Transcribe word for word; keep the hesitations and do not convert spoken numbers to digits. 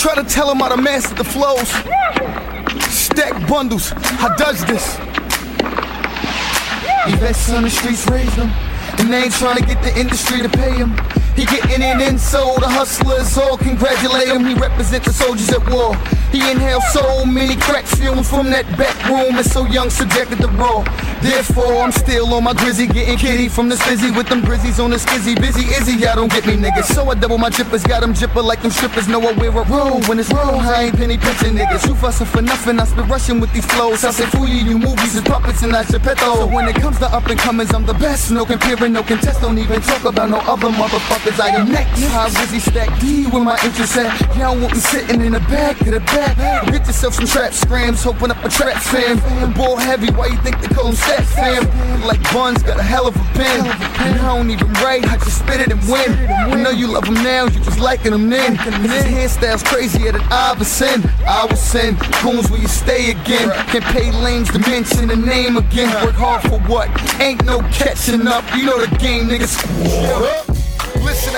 Try to tell them how to master the flows. Stack bundles, I does this. These vets on the streets raised them, and they ain't trying to get the industry to pay him. He getting it in, so the hustlers all congratulate him. He represent the soldiers at war. He inhaled so many crack fumes from that back room, and so young, subjected to raw. Therefore, I'm still on my grizzy, getting kitty from the stizzy with them brizzies on the skizzy. Busy Izzy, y'all don't get me, niggas. So I double my jippers, got them jipper like them strippers. Know I wear a roll when it's roll. I ain't penny pinching niggas. You fussin' for nothing, I spit rushing with these flows. I say, fool you, you movies is puppets and I Geppetto. So when it comes to up and comings, I'm the best. No comparing, no contest. Don't even talk about no other motherfuckers. I am next. High Rizzy stack D with my interest at. Y'all want me sitting in the back of the back. Get yourself some trap scrams, open up a trap fam. Ball heavy, why you think they call him stat fam? Like Buns, got a hell of a pen. And I don't even write, I just spit it and win. I know you love him now, you just liking him then. His hairstyle's crazier than Iverson. I will send goons where you stay again. Can't pay lanes to mention the name again. Work hard for what? Ain't no catching up. You know the game, niggas.